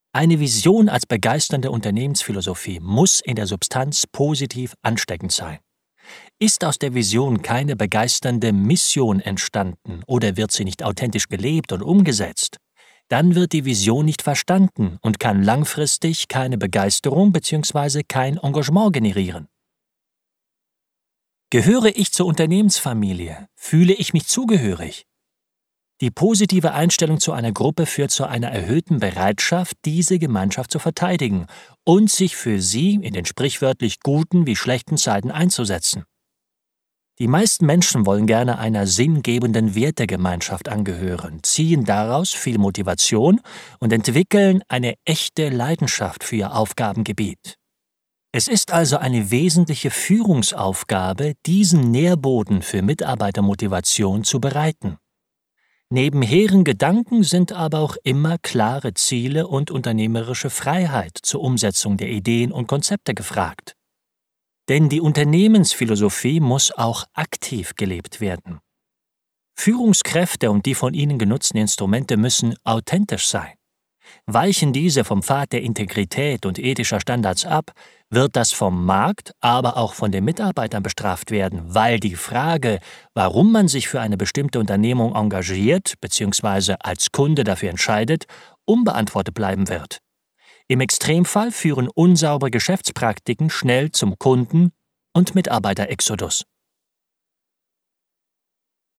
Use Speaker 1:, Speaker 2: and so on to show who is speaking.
Speaker 1: Eine Vision als begeisternde Unternehmensphilosophie muss in der Substanz positiv ansteckend sein. Ist aus der Vision keine begeisternde Mission entstanden oder wird sie nicht authentisch gelebt und umgesetzt, dann wird die Vision nicht verstanden und kann langfristig keine Begeisterung bzw. kein Engagement generieren. Gehöre ich zur Unternehmensfamilie? Fühle ich mich zugehörig? Die positive Einstellung zu einer Gruppe führt zu einer erhöhten Bereitschaft, diese Gemeinschaft zu verteidigen und sich für sie in den sprichwörtlich guten wie schlechten Zeiten einzusetzen. Die meisten Menschen wollen gerne einer sinngebenden Wertegemeinschaft angehören, ziehen daraus viel Motivation und entwickeln eine echte Leidenschaft für ihr Aufgabengebiet. Es ist also eine wesentliche Führungsaufgabe, diesen Nährboden für Mitarbeitermotivation zu bereiten. Neben hehren Gedanken sind aber auch immer klare Ziele und unternehmerische Freiheit zur Umsetzung der Ideen und Konzepte gefragt. Denn die Unternehmensphilosophie muss auch aktiv gelebt werden. Führungskräfte und die von ihnen genutzten Instrumente müssen authentisch sein. Weichen diese vom Pfad der Integrität und ethischer Standards ab, wird das vom Markt, aber auch von den Mitarbeitern bestraft werden, weil die Frage, warum man sich für eine bestimmte Unternehmung engagiert bzw. als Kunde dafür entscheidet, unbeantwortet bleiben wird. Im Extremfall führen unsaubere Geschäftspraktiken schnell zum Kunden- und Mitarbeiterexodus.